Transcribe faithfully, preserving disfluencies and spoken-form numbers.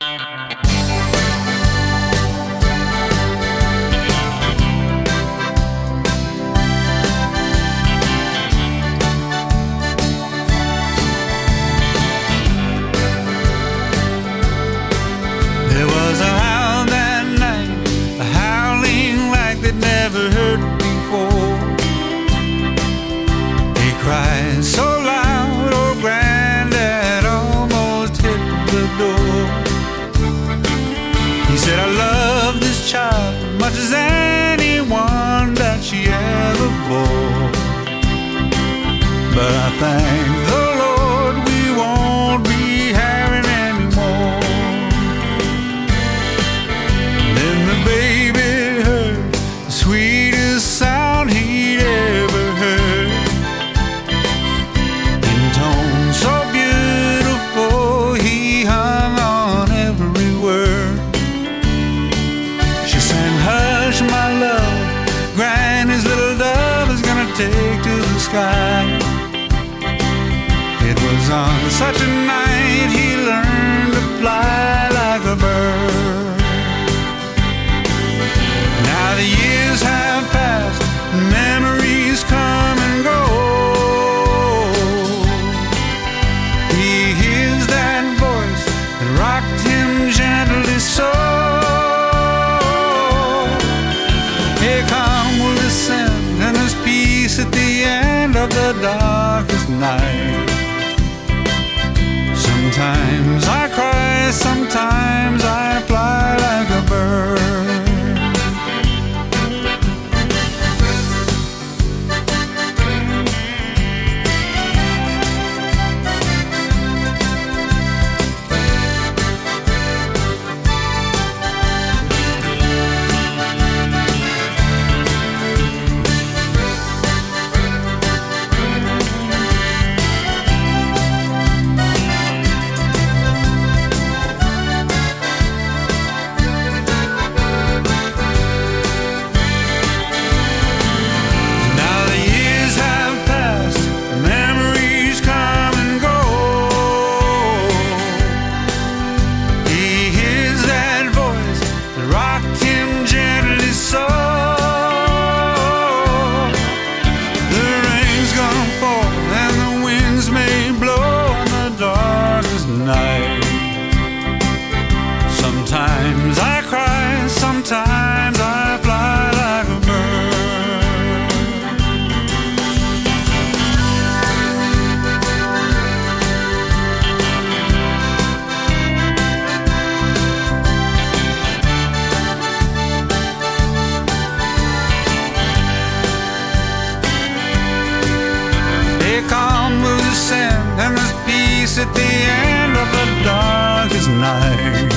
There was a howl that night, a howling like they'd never heard before. He cried so loud, oh Granddad almost hit the door. He said, I love this child as much as anyone that she ever bore, but I thank the Lord we won't be having any more. Then the baby heard the sweetest sound he'd ever heard, in tones so beautiful he hung on every word. She sang, hush my love, Granny's little dove is gonna take to the sky. It was on such a night he learned to fly like a bird. Now the years have passed, memories come and go. He hears that voice that rocked him gently so. Here come will descend, and there's peace at the end of the darkest night. Sometimes I cry, sometimes I fly like a bird. Sometimes I cry, sometimes I fly like a bird. A calm will descend, and there's peace at the end of the darkest night.